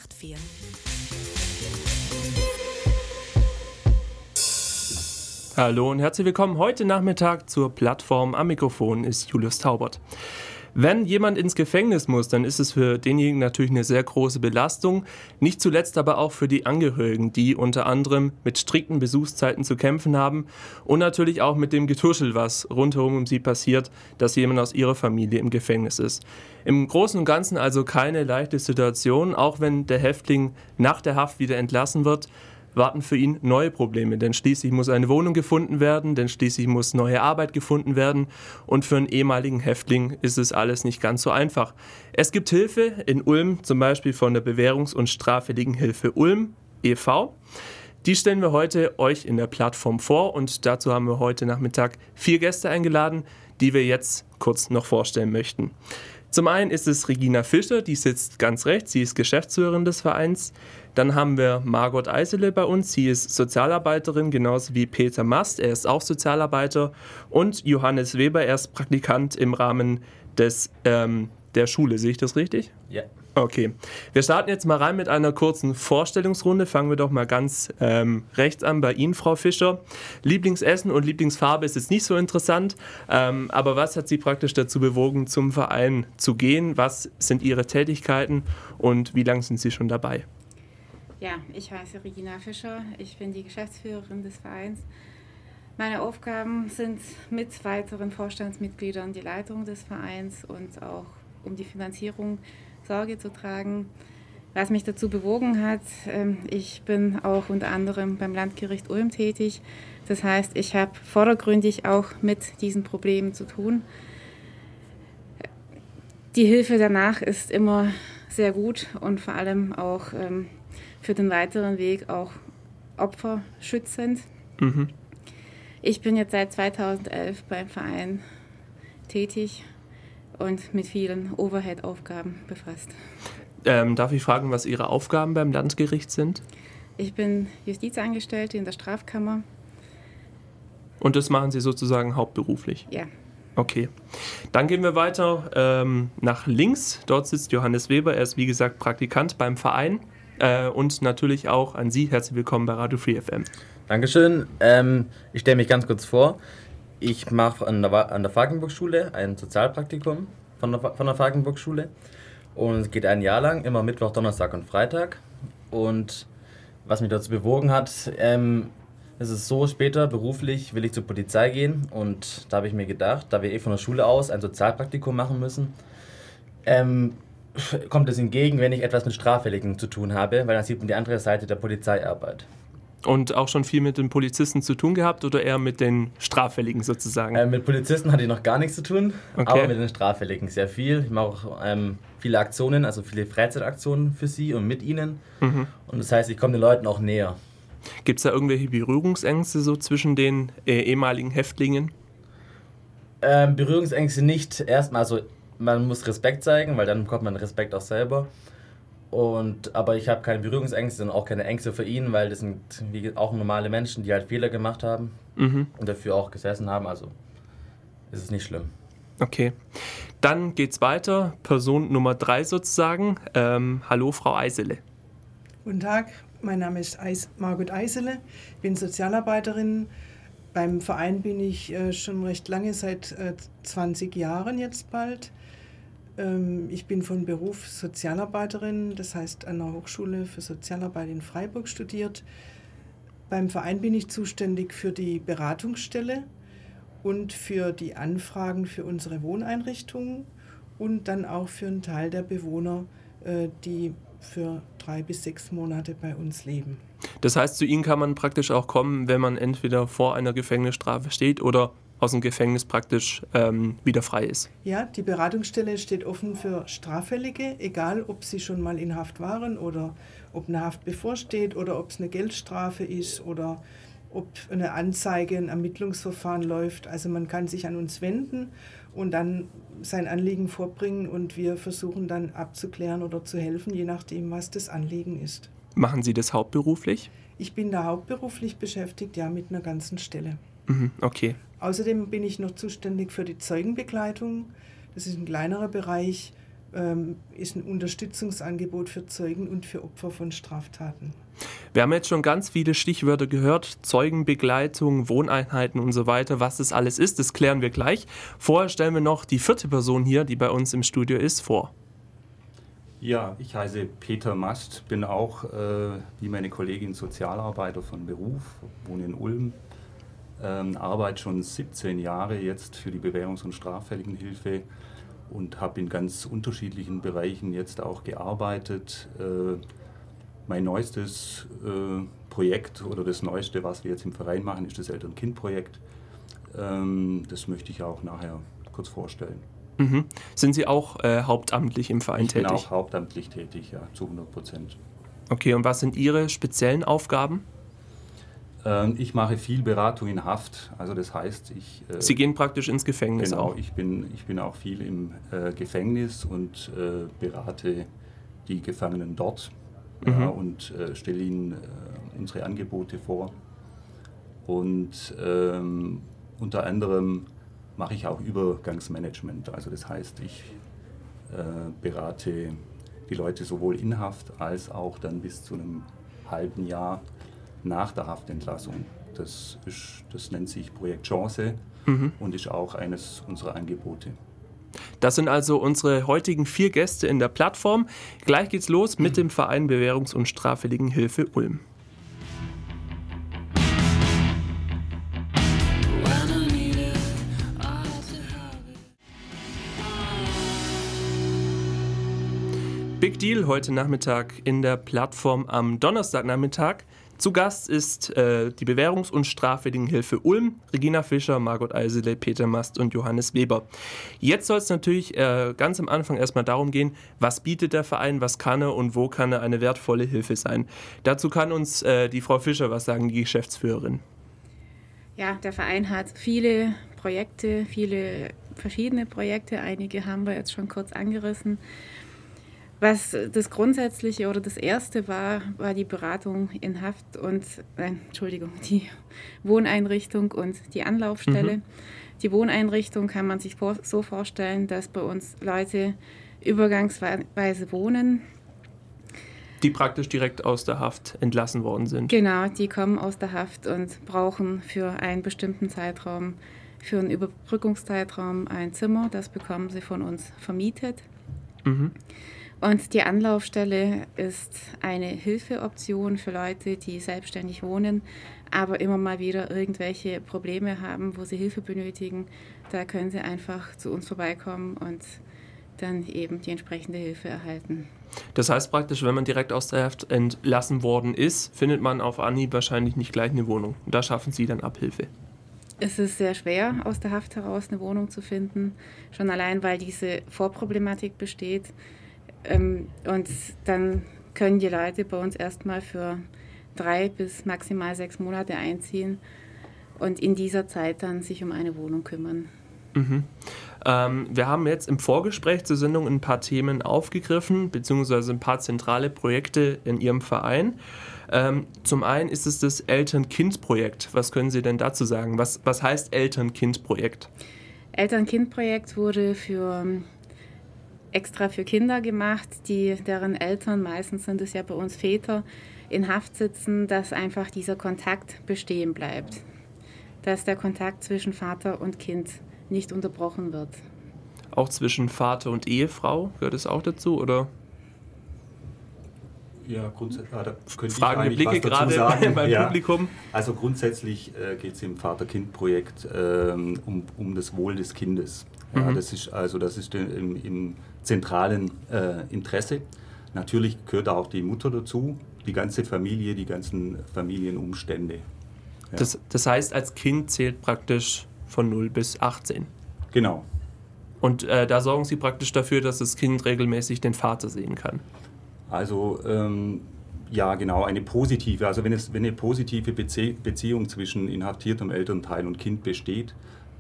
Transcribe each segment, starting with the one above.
108.4. Hallo und herzlich willkommen heute Nachmittag zur Plattform. Am Mikrofon ist Julius Taubert. Wenn jemand ins Gefängnis muss, dann ist es für denjenigen natürlich eine sehr große Belastung. Nicht zuletzt aber auch für die Angehörigen, die unter anderem mit strikten Besuchszeiten zu kämpfen haben und natürlich auch mit dem Getuschel, was rundherum um sie passiert, dass jemand aus ihrer Familie im Gefängnis ist. Im Großen und Ganzen also keine leichte Situation, auch wenn der Häftling nach der Haft wieder entlassen wird, warten für ihn neue Probleme, denn schließlich muss eine Wohnung gefunden werden, denn schließlich muss neue Arbeit gefunden werden und für einen ehemaligen Häftling ist es alles nicht ganz so einfach. Es gibt Hilfe in Ulm, zum Beispiel von der Bewährungs- und Straffälligen Hilfe Ulm e.V. Die stellen wir heute euch in der Plattform vor und dazu haben wir heute Nachmittag 4 Gäste eingeladen, die wir jetzt kurz noch vorstellen möchten. Zum einen ist es Regina Fischer, die sitzt ganz rechts, sie ist Geschäftsführerin des Vereins. Dann haben wir Margot Eisele bei uns, sie ist Sozialarbeiterin, genauso wie Peter Mast, er ist auch Sozialarbeiter. Und Johannes Weber, er ist Praktikant im Rahmen der Schule, sehe ich das richtig? Ja. Okay, wir starten jetzt mal rein mit einer kurzen Vorstellungsrunde. Fangen wir doch mal ganz rechts an bei Ihnen, Frau Fischer. Lieblingsessen und Lieblingsfarbe ist jetzt nicht so interessant, aber was hat Sie praktisch dazu bewogen, zum Verein zu gehen? Was sind Ihre Tätigkeiten und wie lange sind Sie schon dabei? Ja, ich heiße Regina Fischer, ich bin die Geschäftsführerin des Vereins. Meine Aufgaben sind mit weiteren Vorstandsmitgliedern die Leitung des Vereins und auch um die Finanzierung Sorge zu tragen. Was mich dazu bewogen hat, ich bin auch unter anderem beim Landgericht Ulm tätig. Das heißt, ich habe vordergründig auch mit diesen Problemen zu tun. Die Hilfe danach ist immer sehr gut und vor allem auch für den weiteren Weg auch opferschützend. Mhm. Ich bin jetzt seit 2011 beim Verein tätig und mit vielen Overhead-Aufgaben befasst. Darf ich fragen, was Ihre Aufgaben beim Landgericht sind? Ich bin Justizangestellte in der Strafkammer. Und das machen Sie sozusagen hauptberuflich? Ja. Okay. Dann gehen wir weiter nach links. Dort sitzt Johannes Weber. Er ist, wie gesagt, Praktikant beim Verein. Und natürlich auch an Sie. Herzlich willkommen bei Radio Free FM. Dankeschön. Ich stelle mich ganz kurz vor. Ich mache an der Falkenburg-Schule ein Sozialpraktikum von der Falkenburg-Schule. Und es geht ein Jahr lang, immer Mittwoch, Donnerstag und Freitag. Und was mich dazu bewogen hat, es ist so, später beruflich will ich zur Polizei gehen. Und da habe ich mir gedacht, da wir von der Schule aus ein Sozialpraktikum machen müssen, kommt es entgegen, wenn ich etwas mit Straffälligen zu tun habe, weil dann sieht man die andere Seite der Polizeiarbeit. Und auch schon viel mit den Polizisten zu tun gehabt oder eher mit den Straffälligen sozusagen? Mit Polizisten hatte ich noch gar nichts zu tun, okay. Aber mit den Straffälligen sehr viel. Ich mache auch viele Aktionen, also viele Freizeitaktionen für sie und mit ihnen. Mhm. Und das heißt, ich komme den Leuten auch näher. Gibt es da irgendwelche Berührungsängste so zwischen den ehemaligen Häftlingen? Berührungsängste nicht. Erstmal, also man muss Respekt zeigen, weil dann bekommt man Respekt auch selber. Aber ich habe keine Berührungsängste und auch keine Ängste für ihn, weil das sind auch normale Menschen, die halt Fehler gemacht haben und dafür auch gesessen haben. Also ist es nicht schlimm. Okay. Dann geht's weiter. Person Nummer 3 sozusagen. Hallo, Frau Eisele. Guten Tag, mein Name ist Margot Eisele. Ich bin Sozialarbeiterin. Beim Verein bin ich schon recht lange, seit 20 Jahren jetzt bald. Ich bin von Beruf Sozialarbeiterin, das heißt an der Hochschule für Sozialarbeit in Freiburg studiert. Beim Verein bin ich zuständig für die Beratungsstelle und für die Anfragen für unsere Wohneinrichtungen und dann auch für einen Teil der Bewohner, die für 3 bis 6 Monate bei uns leben. Das heißt, zu Ihnen kann man praktisch auch kommen, wenn man entweder vor einer Gefängnisstrafe steht oder aus dem Gefängnis praktisch wieder frei ist. Ja, die Beratungsstelle steht offen für Straffällige, egal ob sie schon mal in Haft waren oder ob eine Haft bevorsteht oder ob es eine Geldstrafe ist oder ob eine Anzeige, ein Ermittlungsverfahren läuft. Also man kann sich an uns wenden und dann sein Anliegen vorbringen und wir versuchen dann abzuklären oder zu helfen, je nachdem, was das Anliegen ist. Machen Sie das hauptberuflich? Ich bin da hauptberuflich beschäftigt, ja, mit einer ganzen Stelle. Okay. Außerdem bin ich noch zuständig für die Zeugenbegleitung. Das ist ein kleinerer Bereich. ist ein Unterstützungsangebot für Zeugen und für Opfer von Straftaten. Wir haben jetzt schon ganz viele Stichwörter gehört, Zeugenbegleitung, Wohneinheiten und so weiter. Was das alles ist, das klären wir gleich. Vorher stellen wir noch die 4. Person hier, die bei uns im Studio ist, vor. Ja, ich heiße Peter Mast, bin auch wie meine Kollegin Sozialarbeiter von Beruf, wohne in Ulm, arbeite schon 17 Jahre jetzt für die Bewährungs- und Straffälligenhilfe und habe in ganz unterschiedlichen Bereichen jetzt auch gearbeitet. Mein neuestes Projekt oder das Neueste, was wir jetzt im Verein machen, ist das Eltern-Kind-Projekt. Das möchte ich auch nachher kurz vorstellen. Mhm. Sind Sie auch hauptamtlich im Verein tätig? Ich bin auch hauptamtlich tätig, ja, zu 100%. Okay, und was sind Ihre speziellen Aufgaben? Ich mache viel Beratung in Haft, also das heißt, Sie gehen praktisch ins Gefängnis genau, auch? Ich bin auch viel im Gefängnis und berate die Gefangenen dort und stelle ihnen unsere Angebote vor. Und unter anderem mache ich auch Übergangsmanagement, also das heißt, ich berate die Leute sowohl in Haft als auch dann bis zu einem halben Jahr nach der Haftentlassung. Das nennt sich Projekt Chance und ist auch eines unserer Angebote. Das sind also unsere heutigen 4 Gäste in der Plattform. Gleich geht's los mit dem Verein Bewährungs- und Straffälligenhilfe Ulm. Big Deal heute Nachmittag in der Plattform am Donnerstagnachmittag. Zu Gast ist die Bewährungs- und Straffälligenhilfe Ulm, Regina Fischer, Margot Eisele, Peter Mast und Johannes Weber. Jetzt soll es natürlich ganz am Anfang erstmal darum gehen, was bietet der Verein, was kann er und wo kann er eine wertvolle Hilfe sein. Dazu kann uns die Frau Fischer was sagen, die Geschäftsführerin. Ja, der Verein hat viele Projekte, viele verschiedene Projekte. Einige haben wir jetzt schon kurz angerissen. Was das Grundsätzliche oder das Erste war die Beratung in Haft und, die Wohneinrichtung und die Anlaufstelle. Die Wohneinrichtung kann man sich so vorstellen, dass bei uns Leute übergangsweise wohnen. Die praktisch direkt aus der Haft entlassen worden sind. Genau, die kommen aus der Haft und brauchen für einen bestimmten Zeitraum, für einen Überbrückungszeitraum ein Zimmer. Das bekommen sie von uns vermietet. Und die Anlaufstelle ist eine Hilfeoption für Leute, die selbstständig wohnen, aber immer mal wieder irgendwelche Probleme haben, wo sie Hilfe benötigen. Da können sie einfach zu uns vorbeikommen und dann eben die entsprechende Hilfe erhalten. Das heißt praktisch, wenn man direkt aus der Haft entlassen worden ist, findet man auf Anhieb wahrscheinlich nicht gleich eine Wohnung. Und da schaffen Sie dann Abhilfe. Es ist sehr schwer, aus der Haft heraus eine Wohnung zu finden, schon allein, weil diese Vorproblematik besteht. Und dann können die Leute bei uns erstmal für 3 bis maximal 6 Monate einziehen und in dieser Zeit dann sich um eine Wohnung kümmern. Wir haben jetzt im Vorgespräch zur Sendung ein paar Themen aufgegriffen, beziehungsweise ein paar zentrale Projekte in Ihrem Verein. Zum einen ist es das Eltern-Kind-Projekt. Was können Sie denn dazu sagen? Was heißt Eltern-Kind-Projekt? Eltern-Kind-Projekt wurde extra für Kinder gemacht, deren Eltern, meistens sind es ja bei uns Väter, in Haft sitzen, dass einfach dieser Kontakt bestehen bleibt. Dass der Kontakt zwischen Vater und Kind nicht unterbrochen wird. Auch zwischen Vater und Ehefrau, gehört es auch dazu, oder? Ja, grundsätzlich könnte fragende ich Blicke gerade beim Publikum. Also grundsätzlich geht es im Vater-Kind-Projekt um das Wohl des Kindes. Ja, das ist im zentralen Interesse. Natürlich gehört auch die Mutter dazu, die ganze Familie, die ganzen Familienumstände. Ja. Das heißt, als Kind zählt praktisch von 0 bis 18. Genau. Und da sorgen Sie praktisch dafür, dass das Kind regelmäßig den Vater sehen kann. Also ja, genau, eine positive, also wenn eine positive Beziehung zwischen inhaftiertem Elternteil und Kind besteht,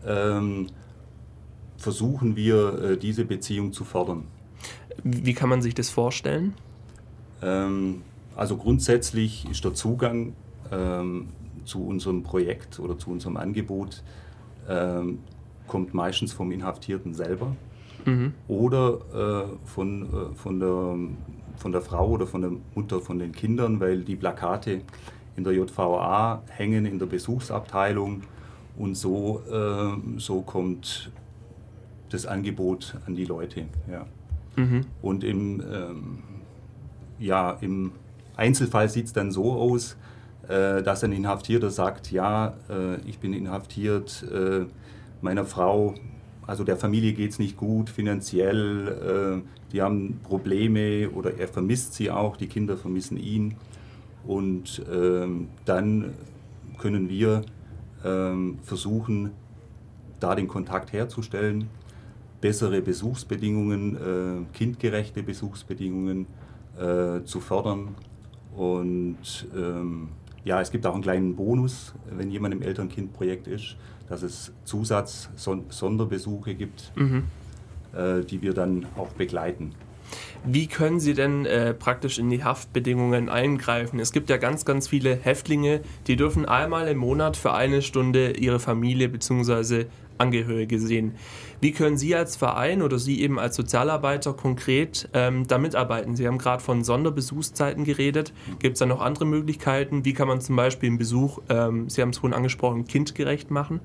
versuchen wir, diese Beziehung zu fördern. Wie kann man sich das vorstellen? Also grundsätzlich ist der Zugang zu unserem Projekt oder zu unserem Angebot kommt meistens vom Inhaftierten selber. oder von der Frau oder von der Mutter von den Kindern, weil die Plakate in der JVA hängen in der Besuchsabteilung und so kommt das Angebot an die Leute. Ja. Und im Einzelfall sieht es dann so aus, dass ein Inhaftierter sagt, ja, ich bin inhaftiert, meiner Frau, also der Familie geht es nicht gut finanziell, die haben Probleme oder er vermisst sie auch, die Kinder vermissen ihn. Und dann können wir versuchen, da den Kontakt herzustellen, bessere Besuchsbedingungen, kindgerechte Besuchsbedingungen zu fördern. Und es gibt auch einen kleinen Bonus, wenn jemand im Eltern-Kind-Projekt ist, dass es Zusatz-Sonderbesuche gibt, die wir dann auch begleiten. Wie können Sie denn praktisch in die Haftbedingungen eingreifen? Es gibt ja ganz, ganz viele Häftlinge, die dürfen einmal im Monat für eine Stunde ihre Familie bzw. Angehörige sehen. Wie können Sie als Verein oder Sie eben als Sozialarbeiter konkret da mitarbeiten? Sie haben gerade von Sonderbesuchszeiten geredet. Gibt es da noch andere Möglichkeiten? Wie kann man zum Beispiel einen Besuch, Sie haben es vorhin angesprochen, kindgerecht machen?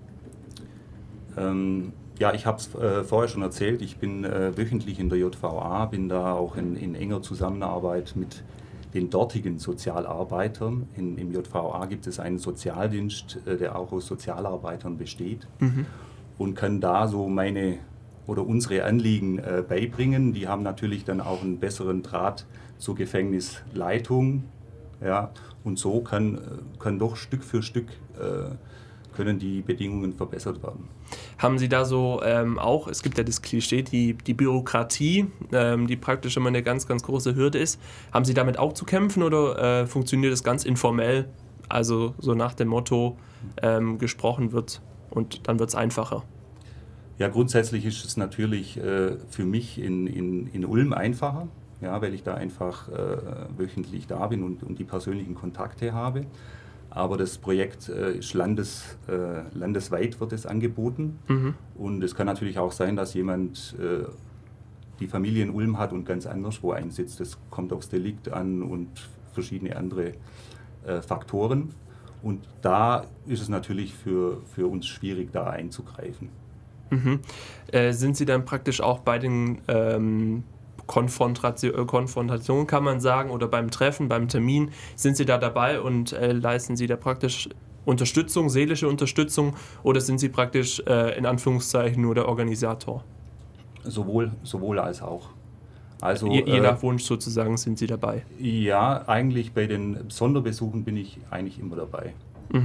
Ich habe es vorher schon erzählt, ich bin wöchentlich in der JVA, bin da auch in enger Zusammenarbeit mit den dortigen Sozialarbeitern. Im JVA gibt es einen Sozialdienst, der auch aus Sozialarbeitern besteht und kann da so unsere Anliegen beibringen. Die haben natürlich dann auch einen besseren Draht zur Gefängnisleitung. Ja, und so kann doch Stück für Stück können die Bedingungen verbessert werden. Haben Sie da so auch, es gibt ja das Klischee, die Bürokratie, die praktisch immer eine ganz, ganz große Hürde ist. Haben Sie damit auch zu kämpfen oder funktioniert das ganz informell? Also so nach dem Motto, gesprochen wird und dann wird es einfacher? Ja, grundsätzlich ist es natürlich für mich in Ulm einfacher, ja, weil ich da einfach wöchentlich da bin und die persönlichen Kontakte habe. Aber das Projekt ist landesweit wird es angeboten. Und es kann natürlich auch sein, dass jemand die Familie in Ulm hat und ganz anderswo einsitzt. Das kommt aufs Delikt an und verschiedene andere Faktoren. Und da ist es natürlich für uns schwierig, da einzugreifen. Sind Sie dann praktisch auch bei den Konfrontation kann man sagen, oder beim Treffen, beim Termin, sind Sie da dabei und leisten Sie da praktisch Unterstützung, seelische Unterstützung, oder sind Sie praktisch in Anführungszeichen nur der Organisator? Sowohl als auch. Also, je nach Wunsch sozusagen sind Sie dabei? Ja, eigentlich bei den Sonderbesuchen bin ich eigentlich immer dabei.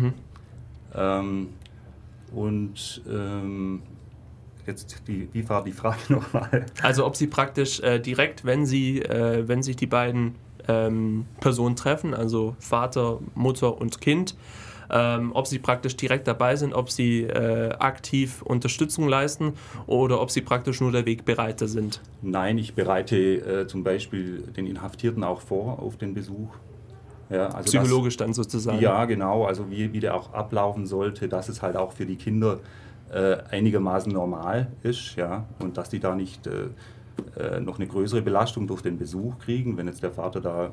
Jetzt, wie war die Frage nochmal? Also ob Sie praktisch direkt, wenn sich die beiden Personen treffen, also Vater, Mutter und Kind, ob Sie praktisch direkt dabei sind, ob Sie aktiv Unterstützung leisten oder ob Sie praktisch nur der Wegbereiter sind? Nein, ich bereite zum Beispiel den Inhaftierten auch vor auf den Besuch. Ja, also psychologisch dann sozusagen? Ja, genau, also wie der auch ablaufen sollte, dass es halt auch für die Kinder einigermaßen normal ist, ja, und dass die da nicht noch eine größere Belastung durch den Besuch kriegen, wenn jetzt der Vater da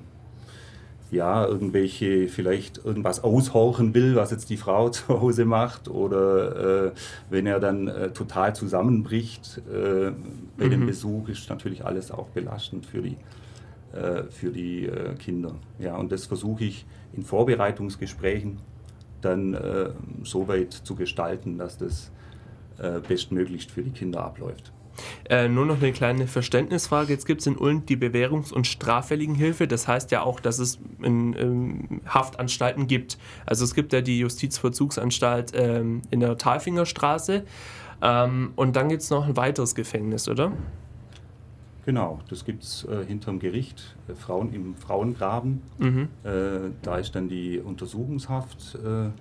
vielleicht irgendwas aushorchen will, was jetzt die Frau zu Hause macht, oder wenn er dann total zusammenbricht bei dem Besuch, ist natürlich alles auch belastend für die Kinder. Ja, und das versuche ich in Vorbereitungsgesprächen dann so weit zu gestalten, dass das bestmöglichst für die Kinder abläuft. Nur noch eine kleine Verständnisfrage. Jetzt gibt es in Ulm die Bewährungs- und Straffälligenhilfe. Das heißt ja auch, dass es Haftanstalten gibt. Also es gibt ja die Justizvollzugsanstalt in der Talfingerstraße und dann gibt es noch ein weiteres Gefängnis, oder? Genau, das gibt es hinterm Gericht, im Frauengraben. Da ist dann die Untersuchungshaft,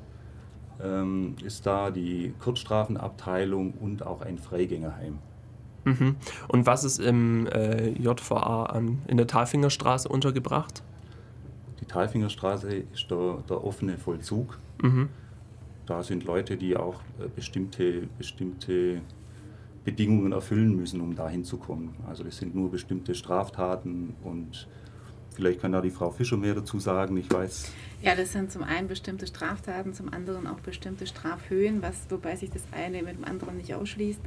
ist da die Kurzstrafenabteilung und auch ein Freigängerheim. Und was ist im JVA in der Talfingerstraße untergebracht? Die Talfingerstraße ist der offene Vollzug. Da sind Leute, die auch bestimmte Bedingungen erfüllen müssen, um dahin zu kommen. Also das sind nur bestimmte Straftaten und vielleicht kann da die Frau Fischer mehr dazu sagen, ich weiß. Ja, das sind zum einen bestimmte Straftaten, zum anderen auch bestimmte Strafhöhen, wobei sich das eine mit dem anderen nicht ausschließt.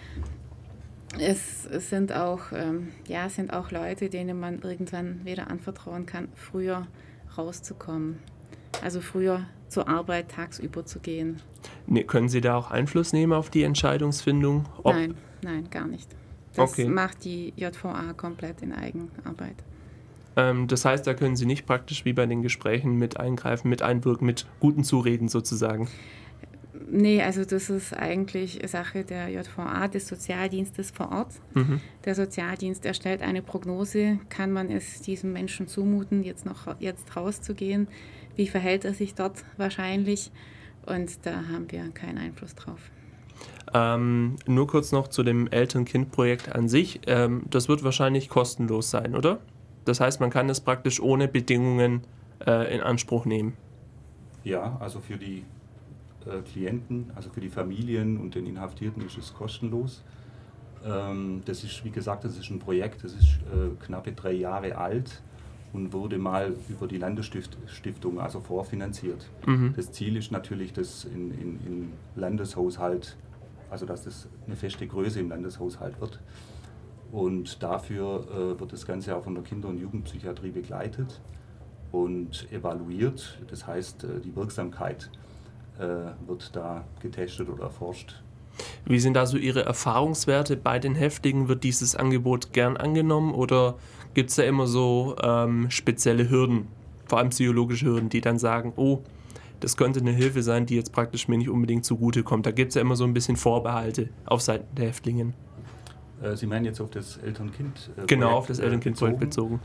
Es sind auch Leute, denen man irgendwann wieder anvertrauen kann, früher rauszukommen. Also früher zur Arbeit tagsüber zu gehen. Nee, können Sie da auch Einfluss nehmen auf die Entscheidungsfindung? Nein, gar nicht. Das Okay. macht die JVA komplett in Eigenarbeit. Das heißt, da können Sie nicht praktisch wie bei den Gesprächen mit eingreifen, mit einwirken, mit guten Zureden sozusagen. Nee, also das ist eigentlich Sache der JVA, des Sozialdienstes vor Ort. Mhm. Der Sozialdienst erstellt eine Prognose, kann man es diesem Menschen zumuten, jetzt rauszugehen? Wie verhält er sich dort wahrscheinlich? Und da haben wir keinen Einfluss drauf. Nur kurz noch zu dem Eltern-Kind-Projekt an sich. Das wird wahrscheinlich kostenlos sein, oder? Das heißt, man kann es praktisch ohne Bedingungen in Anspruch nehmen. Ja, also für die Klienten, also für die Familien und den Inhaftierten ist es kostenlos. Das ist, wie gesagt, das ist ein Projekt, das ist knappe 3 Jahre alt und wurde mal über die Landesstiftung also vorfinanziert. Mhm. Das Ziel ist natürlich, dass in Landeshaushalt, also dass das eine feste Größe im Landeshaushalt wird. Und dafür wird das Ganze auch von der Kinder- und Jugendpsychiatrie begleitet und evaluiert. Das heißt, die Wirksamkeit wird da getestet oder erforscht. Wie sind da so Ihre Erfahrungswerte bei den Häftlingen? Wird dieses Angebot gern angenommen oder gibt es da immer so spezielle Hürden, vor allem psychologische Hürden, die dann sagen, oh, das könnte eine Hilfe sein, die jetzt praktisch mir nicht unbedingt zugutekommt. Da gibt es ja immer so ein bisschen Vorbehalte auf Seiten der Häftlingen. Sie meinen jetzt auf das Eltern-Kind-Projekt? Genau, auf das Eltern-Kind-Projekt bezogen.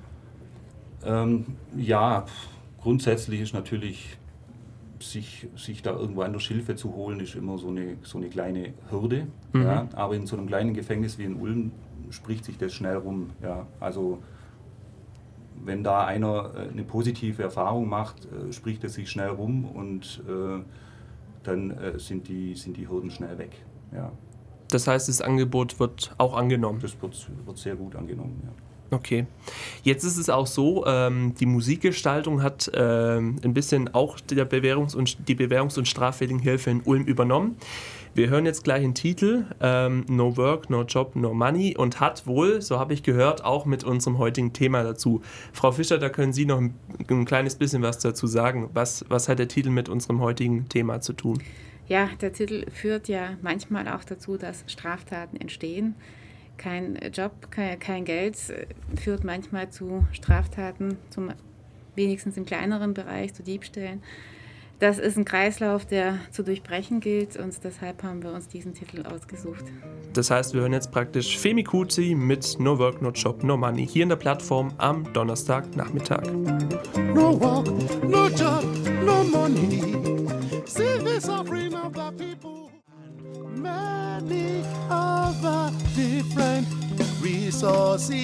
Ja, grundsätzlich ist natürlich, sich da irgendwo anders Hilfe zu holen, ist immer so eine kleine Hürde. Mhm. Ja, aber in so einem kleinen Gefängnis wie in Ulm spricht sich das schnell rum. Ja, also wenn da einer eine positive Erfahrung macht, spricht es sich schnell rum und dann sind die Hürden schnell weg. Ja. Das heißt, das Angebot wird auch angenommen? Das wird sehr gut angenommen, ja. Okay. Jetzt ist es auch so, die Musikgestaltung hat ein bisschen auch die Bewährungs- und straffälligen Hilfe in Ulm übernommen. Wir hören jetzt gleich einen Titel, No Work, No Job, No Money, und hat wohl, so habe ich gehört, auch mit unserem heutigen Thema dazu. Frau Fischer, da können Sie noch ein kleines bisschen was dazu sagen. Was hat der Titel mit unserem heutigen Thema zu tun? Ja, der Titel führt ja manchmal auch dazu, dass Straftaten entstehen. Kein Job, kein Geld führt manchmal zu Straftaten, wenigstens im kleineren Bereich, zu Diebstählen. Das ist ein Kreislauf, der zu durchbrechen gilt, und deshalb haben wir uns diesen Titel ausgesucht. Das heißt, wir hören jetzt praktisch Femi Kuti mit No Work, No Job, No Money hier in der Plattform am Donnerstagnachmittag. No work, no job, no money. See the suffering of the people. Many other different resources.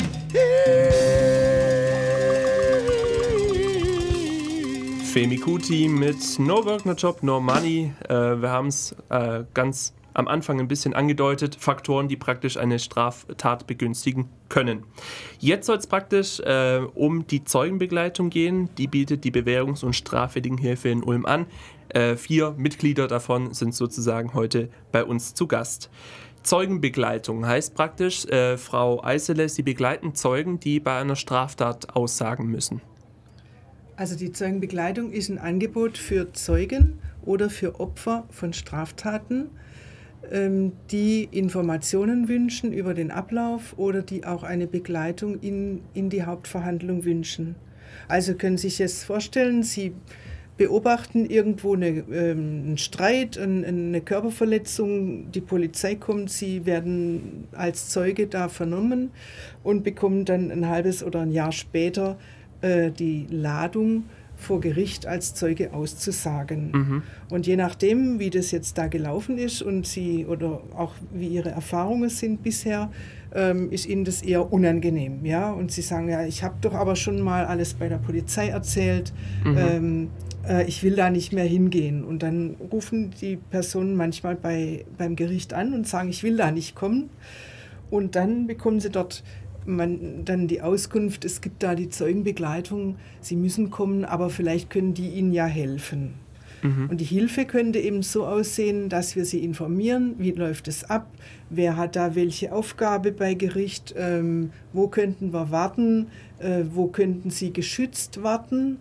Femi Kuti mit No Work, No Job, No Money. Wir haben es ganz am Anfang ein bisschen angedeutet, Faktoren, die praktisch eine Straftat begünstigen können. Jetzt soll es praktisch um die Zeugenbegleitung gehen. Die bietet die Bewährungs- und Straffälligenhilfe in Ulm an. 4 Mitglieder davon sind sozusagen heute bei uns zu Gast. Zeugenbegleitung heißt praktisch, Frau Eisele, Sie begleiten Zeugen, die bei einer Straftat aussagen müssen. Also die Zeugenbegleitung ist ein Angebot für Zeugen oder für Opfer von Straftaten, die Informationen wünschen über den Ablauf oder die auch eine Begleitung in die Hauptverhandlung wünschen. Also können Sie sich jetzt vorstellen, Sie beobachten irgendwo einen Streit, eine Körperverletzung, die Polizei kommt, Sie werden als Zeuge da vernommen und bekommen dann ein halbes oder ein Jahr später die Ladung vor Gericht als Zeuge auszusagen. Und je nachdem, wie das jetzt da gelaufen ist und sie oder auch wie ihre Erfahrungen sind bisher, ist ihnen das eher unangenehm. Ja? Und sie sagen, ja, ich habe doch aber schon mal alles bei der Polizei erzählt, ich will da nicht mehr hingehen. Und dann rufen die Personen manchmal beim Gericht an und sagen, ich will da nicht kommen. Und dann bekommen sie dort dann die Auskunft, es gibt da die Zeugenbegleitung, sie müssen kommen, aber vielleicht können die ihnen ja helfen. Und die Hilfe könnte eben so aussehen, dass wir sie informieren, wie läuft es ab, wer hat da welche Aufgabe bei Gericht, wo könnten wir warten, wo könnten sie geschützt warten.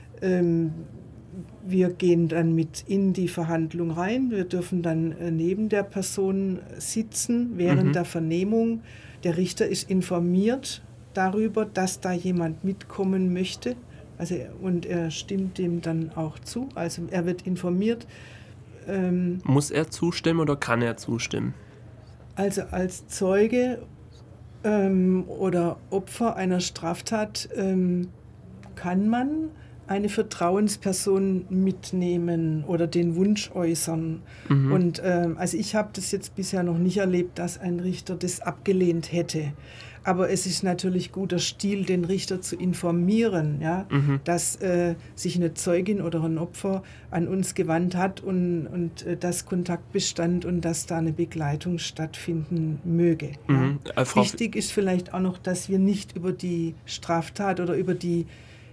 Wir gehen dann mit in die Verhandlung rein, wir dürfen dann neben der Person sitzen während der Vernehmung. Der Richter ist informiert darüber, dass da jemand mitkommen möchte. Also, und er stimmt dem dann auch zu. Also er wird informiert. Muss er zustimmen oder kann er zustimmen? Also als Zeuge oder Opfer einer Straftat kann man eine Vertrauensperson mitnehmen oder den Wunsch äußern. Und also ich habe das jetzt bisher noch nicht erlebt, dass ein Richter das abgelehnt hätte. Aber es ist natürlich guter Stil, den Richter zu informieren, ja, dass sich eine Zeugin oder ein Opfer an uns gewandt hat und dass Kontakt bestand und dass da eine Begleitung stattfinden möge. Ja. Wichtig ist vielleicht auch noch, dass wir nicht über die Straftat oder über die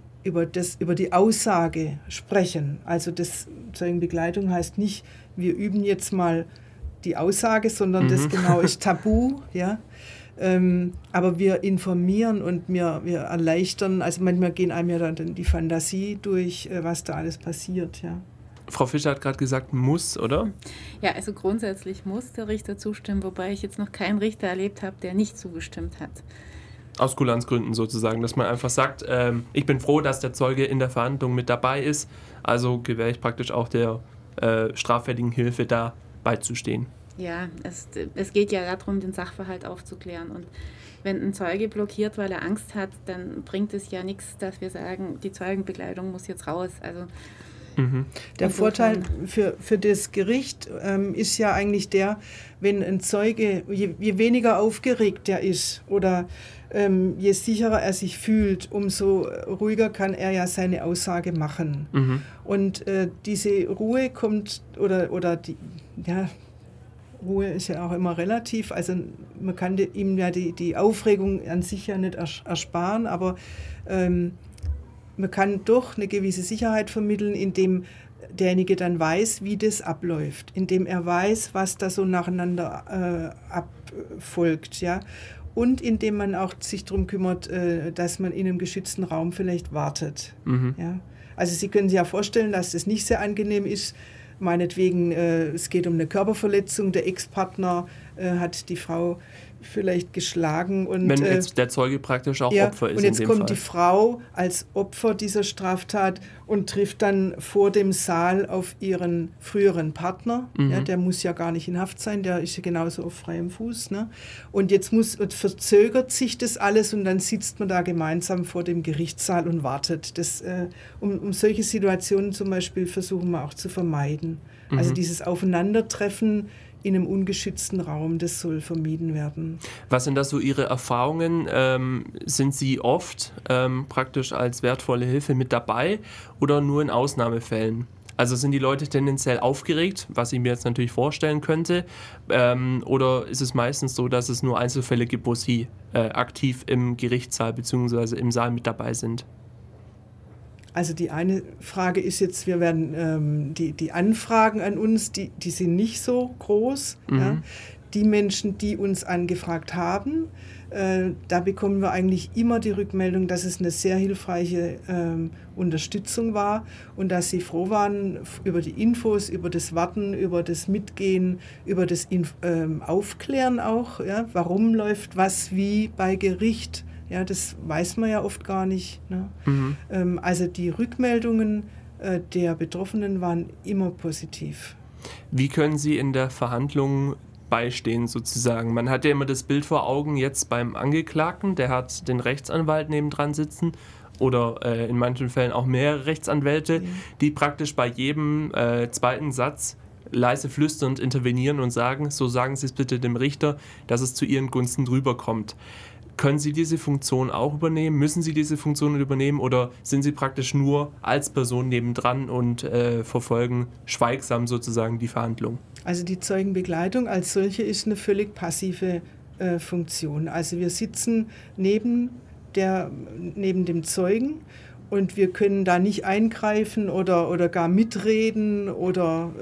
Aussage sprechen. Also das Zeugenbegleitung heißt nicht, wir üben jetzt mal die Aussage, sondern das genau ist tabu, ja. Aber wir informieren und wir erleichtern, also manchmal gehen einem ja dann die Fantasie durch, was da alles passiert, ja. Frau Fischer hat gerade gesagt, muss, oder? Ja, also grundsätzlich muss der Richter zustimmen, wobei ich jetzt noch keinen Richter erlebt habe, der nicht zugestimmt hat. Aus Kulanzgründen sozusagen, dass man einfach sagt, ich bin froh, dass der Zeuge in der Verhandlung mit dabei ist, also gewähre ich praktisch auch der straffälligen Hilfe da beizustehen. Ja, es geht ja darum, den Sachverhalt aufzuklären. Und wenn ein Zeuge blockiert, weil er Angst hat, dann bringt es ja nichts, dass wir sagen, die Zeugenbegleitung muss jetzt raus. Also der Vorteil für das Gericht ist ja eigentlich der, wenn ein Zeuge, je weniger aufgeregt er ist oder je sicherer er sich fühlt, umso ruhiger kann er ja seine Aussage machen. Und diese Ruhe kommt, oder die, ja, Ruhe ist ja auch immer relativ, also man kann ihm ja die Aufregung an sich ja nicht ersparen, aber man kann doch eine gewisse Sicherheit vermitteln, indem derjenige dann weiß, wie das abläuft, indem er weiß, was da so nacheinander abfolgt, ja, und indem man auch sich darum kümmert, dass man in einem geschützten Raum vielleicht wartet. Ja. Also Sie können sich ja vorstellen, dass das nicht sehr angenehm ist. Meinetwegen, es geht um eine Körperverletzung, der Ex-Partner hat die Frau vielleicht geschlagen. Und, wenn jetzt der Zeuge praktisch auch Opfer ist. Und jetzt in dem kommt Fall die Frau als Opfer dieser Straftat und trifft dann vor dem Saal auf ihren früheren Partner. Ja, der muss ja gar nicht in Haft sein, der ist ja genauso auf freiem Fuß. Ne? Und jetzt verzögert sich das alles und dann sitzt man da gemeinsam vor dem Gerichtssaal und wartet. Um solche Situationen zum Beispiel versuchen wir auch zu vermeiden. Also dieses Aufeinandertreffen in einem ungeschützten Raum, das soll vermieden werden. Was sind da so Ihre Erfahrungen? Sind Sie oft praktisch als wertvolle Hilfe mit dabei oder nur in Ausnahmefällen? Also sind die Leute tendenziell aufgeregt, was ich mir jetzt natürlich vorstellen könnte, oder ist es meistens so, dass es nur Einzelfälle gibt, wo Sie aktiv im Gerichtssaal bzw. im Saal mit dabei sind? Also die eine Frage ist jetzt, wir werden die Anfragen an uns, die sind nicht so groß. Ja. Die Menschen, die uns angefragt haben, da bekommen wir eigentlich immer die Rückmeldung, dass es eine sehr hilfreiche Unterstützung war und dass sie froh waren über die Infos, über das Warten, über das Mitgehen, über das Aufklären auch. Ja. Warum läuft was wie bei Gericht? Ja, das weiß man ja oft gar nicht. Ne? Also die Rückmeldungen der Betroffenen waren immer positiv. Wie können Sie in der Verhandlung beistehen sozusagen? Man hat ja immer das Bild vor Augen jetzt beim Angeklagten, der hat den Rechtsanwalt nebendran sitzen oder in manchen Fällen auch mehrere Rechtsanwälte, die praktisch bei jedem zweiten Satz leise flüsternd intervenieren und sagen, so sagen Sie es bitte dem Richter, dass es zu Ihren Gunsten drüber kommt. Können Sie diese Funktion auch übernehmen? Müssen Sie diese Funktion übernehmen oder sind Sie praktisch nur als Person nebendran und verfolgen schweigsam sozusagen die Verhandlung? Also die Zeugenbegleitung als solche ist eine völlig passive Funktion. Also wir sitzen neben dem Zeugen und wir können da nicht eingreifen oder gar mitreden oder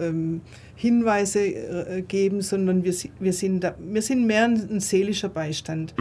Hinweise geben, sondern wir sind mehr ein seelischer Beistand.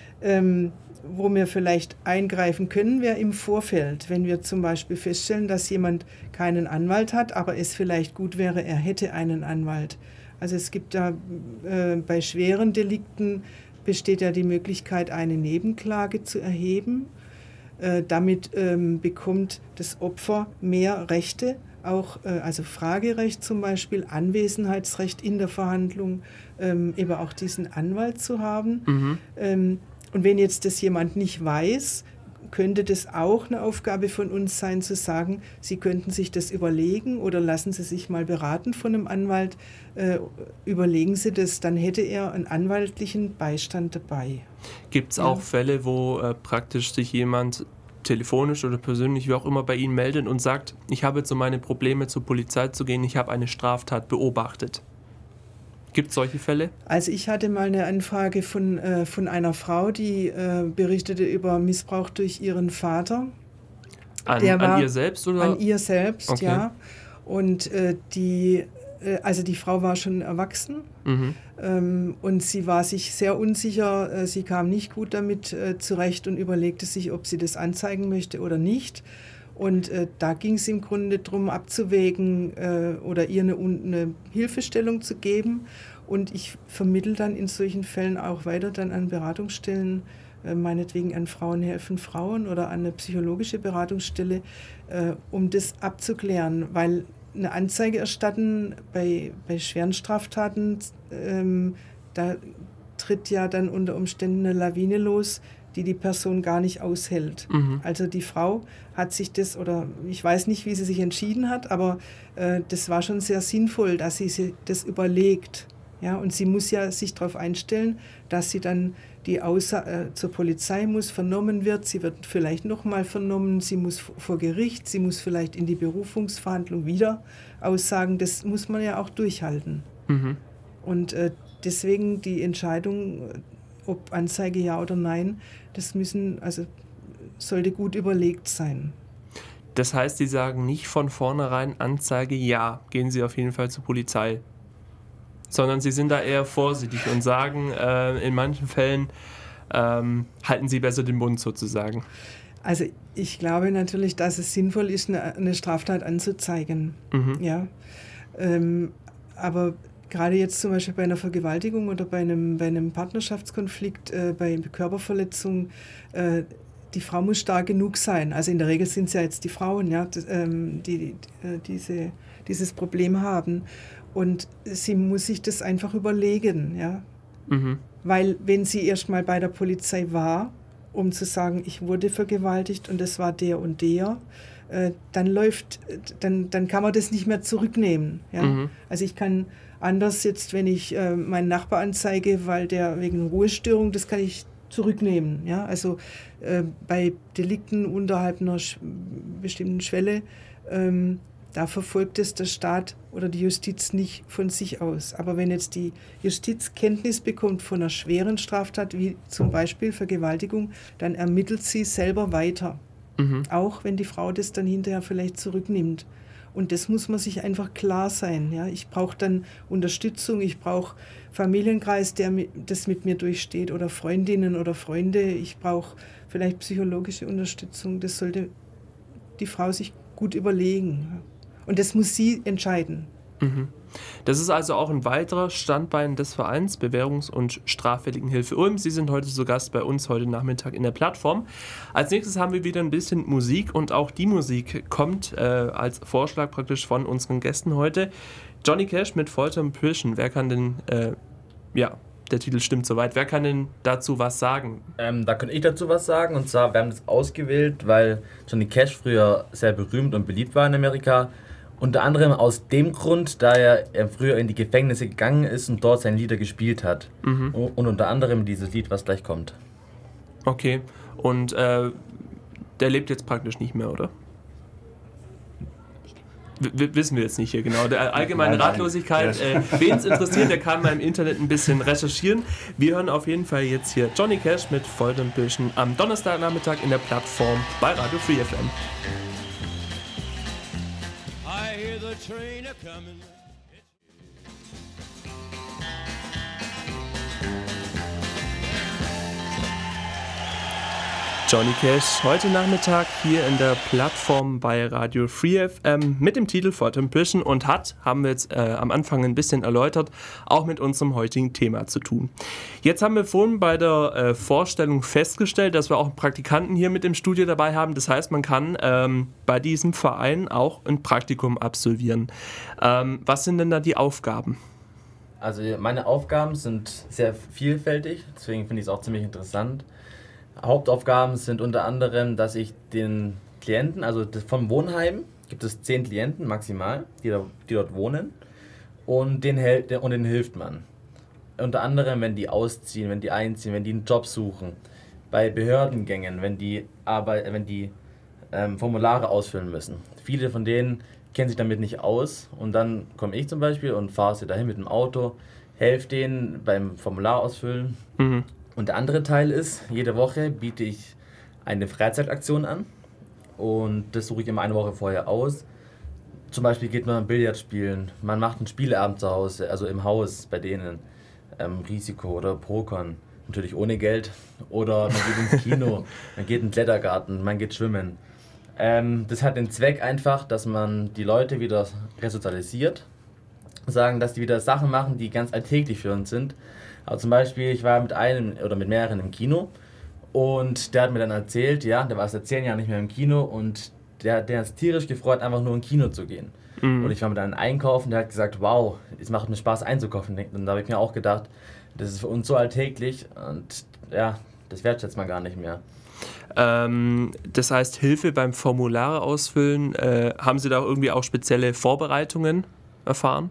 Wo wir vielleicht eingreifen können, wäre im Vorfeld, wenn wir zum Beispiel feststellen, dass jemand keinen Anwalt hat, aber es vielleicht gut wäre, er hätte einen Anwalt. Also es gibt da bei schweren Delikten besteht ja die Möglichkeit, eine Nebenklage zu erheben. Damit bekommt das Opfer mehr Rechte, auch also Fragerecht zum Beispiel, Anwesenheitsrecht in der Verhandlung, eben auch diesen Anwalt zu haben. Und wenn jetzt das jemand nicht weiß, könnte das auch eine Aufgabe von uns sein, zu sagen, Sie könnten sich das überlegen oder lassen Sie sich mal beraten von einem Anwalt, überlegen Sie das, dann hätte er einen anwaltlichen Beistand dabei. Gibt es auch Fälle, wo praktisch sich jemand telefonisch oder persönlich, wie auch immer, bei Ihnen meldet und sagt, ich habe jetzt so meine Probleme, zur Polizei zu gehen, ich habe eine Straftat beobachtet? Gibt es solche Fälle? Also ich hatte mal eine Anfrage von einer Frau, die berichtete über Missbrauch durch ihren Vater. An ihr selbst? Oder? An ihr selbst, okay. Ja. Und die Frau war schon erwachsen und sie war sich sehr unsicher. Sie kam nicht gut damit zurecht und überlegte sich, ob sie das anzeigen möchte oder nicht. Und da ging es im Grunde darum, abzuwägen oder ihr eine Hilfestellung zu geben. Und ich vermittle dann in solchen Fällen auch weiter dann an Beratungsstellen, meinetwegen an Frauen helfen Frauen oder an eine psychologische Beratungsstelle, um das abzuklären. Weil eine Anzeige erstatten bei schweren Straftaten, da tritt ja dann unter Umständen eine Lawine los, die Person gar nicht aushält. Also die Frau hat sich das, oder ich weiß nicht, wie sie sich entschieden hat, aber das war schon sehr sinnvoll, dass sie das überlegt. Ja, und sie muss ja sich darauf einstellen, dass sie dann zur Polizei muss, vernommen wird, sie wird vielleicht nochmal vernommen, sie muss vor Gericht, sie muss vielleicht in die Berufungsverhandlung wieder aussagen, das muss man ja auch durchhalten. Und deswegen die Entscheidung, ob Anzeige ja oder nein, das sollte gut überlegt sein. Das heißt, Sie sagen nicht von vornherein Anzeige ja, gehen Sie auf jeden Fall zur Polizei. Sondern Sie sind da eher vorsichtig und sagen, in manchen Fällen halten Sie besser den Mund sozusagen. Also ich glaube natürlich, dass es sinnvoll ist, eine Straftat anzuzeigen. Ja. Aber gerade jetzt zum Beispiel bei einer Vergewaltigung oder bei einem Partnerschaftskonflikt, bei Körperverletzung, die Frau muss stark genug sein. Also in der Regel sind es ja jetzt die Frauen, ja, die dieses Problem haben. Und sie muss sich das einfach überlegen, ja. Weil wenn sie erst mal bei der Polizei war, um zu sagen, ich wurde vergewaltigt und es war der und der, dann kann man das nicht mehr zurücknehmen. Ja? Also ich kann anders jetzt, wenn ich meinen Nachbar anzeige, weil der wegen Ruhestörung, das kann ich zurücknehmen. Ja? Also bei Delikten unterhalb einer bestimmten Schwelle, da verfolgt es der Staat oder die Justiz nicht von sich aus. Aber wenn jetzt die Justiz Kenntnis bekommt von einer schweren Straftat, wie zum Beispiel Vergewaltigung, dann ermittelt sie selber weiter. Auch wenn die Frau das dann hinterher vielleicht zurücknimmt. Und das muss man sich einfach klar sein. Ja? Ich brauche dann Unterstützung, ich brauche Familienkreis, der das mit mir durchsteht, oder Freundinnen oder Freunde. Ich brauche vielleicht psychologische Unterstützung. Das sollte die Frau sich gut überlegen. Und das muss sie entscheiden. Das ist also auch ein weiterer Standbein des Vereins Bewährungs- und Straffälligenhilfe Ulm. Sie sind heute zu Gast bei uns heute Nachmittag in der Plattform. Als nächstes haben wir wieder ein bisschen Musik und auch die Musik kommt als Vorschlag praktisch von unseren Gästen heute. Johnny Cash mit Folter and Prison. Wer kann denn der Titel stimmt soweit. Wer kann denn dazu was sagen? Da kann ich dazu was sagen. Und zwar, wir haben das ausgewählt, weil Johnny Cash früher sehr berühmt und beliebt war in Amerika. Unter anderem aus dem Grund, da er früher in die Gefängnisse gegangen ist und dort seine Lieder gespielt hat. Und unter anderem dieses Lied, was gleich kommt. Okay, und der lebt jetzt praktisch nicht mehr, oder? Wissen wir jetzt nicht hier genau. Der allgemeine Ratlosigkeit, wen es interessiert, der kann mal im Internet ein bisschen recherchieren. Wir hören auf jeden Fall jetzt hier Johnny Cash mit Folternbüschen am Donnerstagnachmittag in der Plattform bei Radio Free FM. I hear the train a-comin'. Johnny Cash heute Nachmittag hier in der Plattform bei Radio Free FM mit dem Titel Folternbüschen und haben wir jetzt am Anfang ein bisschen erläutert, auch mit unserem heutigen Thema zu tun. Jetzt haben wir vorhin bei der Vorstellung festgestellt, dass wir auch Praktikanten hier mit im Studio dabei haben. Das heißt, man kann bei diesem Verein auch ein Praktikum absolvieren. Was sind denn da die Aufgaben? Also meine Aufgaben sind sehr vielfältig, deswegen finde ich es auch ziemlich interessant. Hauptaufgaben sind unter anderem, dass ich den Klienten, also vom Wohnheim gibt es 10 Klienten maximal, die dort wohnen und denen hilft man. Unter anderem, wenn die ausziehen, wenn die einziehen, wenn die einen Job suchen, bei Behördengängen, wenn die Formulare ausfüllen müssen. Viele von denen kennen sich damit nicht aus und dann komme ich zum Beispiel und fahre sie dahin mit dem Auto, helfe denen beim Formular ausfüllen. Und der andere Teil ist, jede Woche biete ich eine Freizeitaktion an und das suche ich immer eine Woche vorher aus. Zum Beispiel geht man Billard spielen, man macht einen Spieleabend zu Hause, also im Haus bei denen, Risiko oder Procon, natürlich ohne Geld. Oder man geht ins Kino, man geht in den Klettergarten, man geht schwimmen. Das hat den Zweck einfach, dass man die Leute wieder resozialisiert, sagen, dass die wieder Sachen machen, die ganz alltäglich für uns sind. Aber zum Beispiel, ich war mit einem oder mit mehreren im Kino und der hat mir dann erzählt, der war seit 10 Jahren nicht mehr im Kino und der hat es tierisch gefreut, einfach nur ins Kino zu gehen. Und ich war mit einem einkaufen, der hat gesagt, wow, es macht mir Spaß einzukaufen. Und da habe ich mir auch gedacht, das ist für uns so alltäglich und das wertschätzt man gar nicht mehr. Das heißt, Hilfe beim Formulare ausfüllen, haben Sie da irgendwie auch spezielle Vorbereitungen erfahren?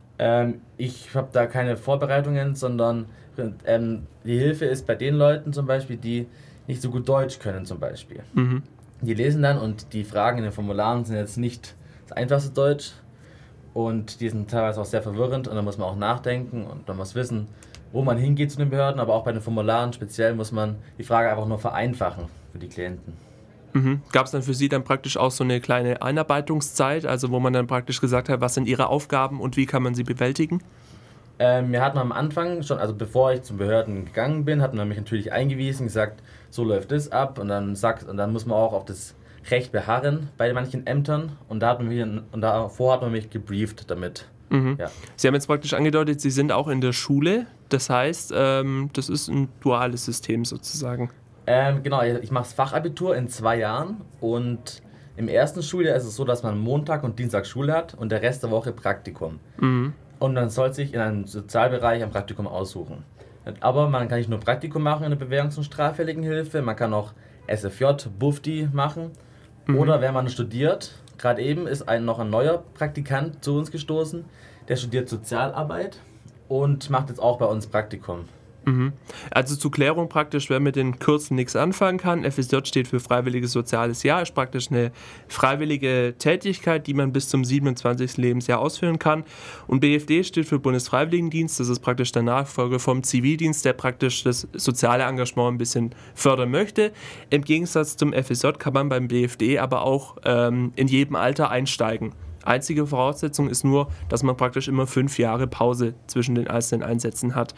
Ich habe da keine Vorbereitungen, sondern die Hilfe ist bei den Leuten zum Beispiel, die nicht so gut Deutsch können zum Beispiel. Die lesen dann und die Fragen in den Formularen sind jetzt nicht das einfachste Deutsch und die sind teilweise auch sehr verwirrend und da muss man auch nachdenken und man muss wissen, wo man hingeht zu den Behörden, aber auch bei den Formularen speziell muss man die Frage einfach nur vereinfachen für die Klienten. Gab es dann für Sie dann praktisch auch so eine kleine Einarbeitungszeit, also wo man dann praktisch gesagt hat, was sind Ihre Aufgaben und wie kann man sie bewältigen? Mir hat man am Anfang schon, also bevor ich zum Behörden gegangen bin, hat man mich natürlich eingewiesen, gesagt, so läuft das ab und dann muss man auch auf das Recht beharren bei manchen Ämtern und davor hat man mich gebrieft damit. Ja. Sie haben jetzt praktisch angedeutet, Sie sind auch in der Schule, das heißt, das ist ein duales System sozusagen. Genau, ich mache das Fachabitur in 2 Jahren und im ersten Schuljahr ist es so, dass man Montag und Dienstag Schule hat und der Rest der Woche Praktikum. Und dann soll sich in einem Sozialbereich ein Praktikum aussuchen. Aber man kann nicht nur Praktikum machen in der Bewährungs- und Straffälligenhilfe, man kann auch SFJ, BUFDI machen. Oder wenn man studiert, gerade eben ist noch ein neuer Praktikant zu uns gestoßen, der studiert Sozialarbeit und macht jetzt auch bei uns Praktikum. Also zur Klärung praktisch, wer mit den Kürzen nichts anfangen kann, FSJ steht für Freiwilliges Soziales Jahr, ist praktisch eine freiwillige Tätigkeit, die man bis zum 27. Lebensjahr ausführen kann. Und BFD steht für Bundesfreiwilligendienst, das ist praktisch der Nachfolger vom Zivildienst, der praktisch das soziale Engagement ein bisschen fördern möchte. Im Gegensatz zum FSJ kann man beim BFD aber auch in jedem Alter einsteigen. Einzige Voraussetzung ist nur, dass man praktisch immer 5 Jahre Pause zwischen den einzelnen Einsätzen hat.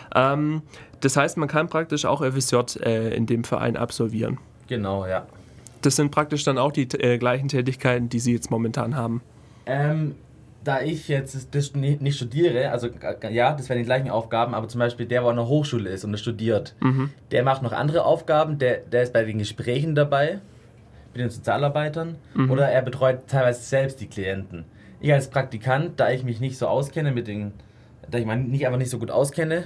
Das heißt, man kann praktisch auch FSJ in dem Verein absolvieren. Genau, ja. Das sind praktisch dann auch die gleichen Tätigkeiten, die Sie jetzt momentan haben. Da ich jetzt das nicht studiere, also ja, das wären die gleichen Aufgaben, aber zum Beispiel der, der an der Hochschule ist und studiert, der macht noch andere Aufgaben, der ist bei den Gesprächen dabei, mit den Sozialarbeitern, oder er betreut teilweise selbst die Klienten. Ich als Praktikant, da ich mich nicht so auskenne mit den da ich mich einfach nicht so gut auskenne,